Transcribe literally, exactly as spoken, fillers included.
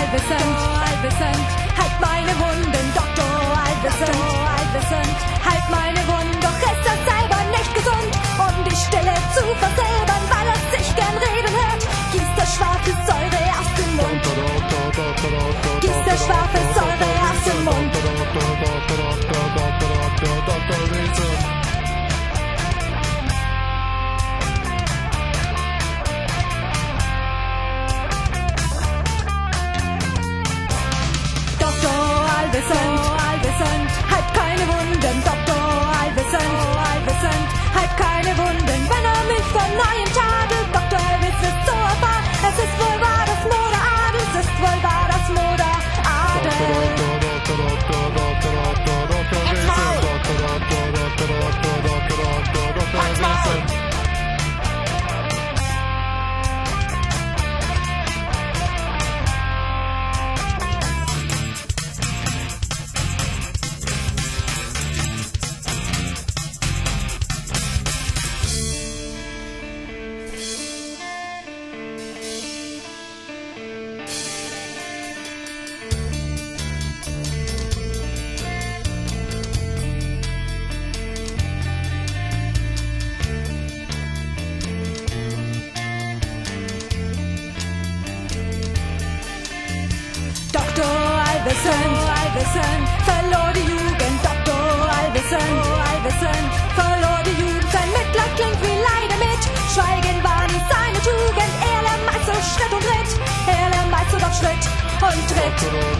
allwissend, allwissend, halt meine Wunden, Doktor allwissend, allwissend, halt meine Wunden, doch ist das selber nicht gesund, um die Stille zu versilbern, weil es sich gern reden hört, gießt der schwarze Säure aus dem Mund, gießt der schwarze Säure aus dem Mund. Allwissend, allwissend, halt keine Wunden, Doktor allwissend, allwissend, halt keine Wunden, wenn er mich von neuem tadelt, Doktor Elvis ist so erfahren, es ist wohl wahr, das Moderadel, es ist wohl wahr, das Moderadel. Halt's Maul! Doktor allwissend, allwissend, verlor die Jugend, Doktor allwissend, allwissend, verlor die Jugend, sein Mitleid klingt wie Leide mit, Schweigen war nie seine Tugend, er lernt meist so Schritt und Tritt, er lernt meist so doch Schritt und Tritt.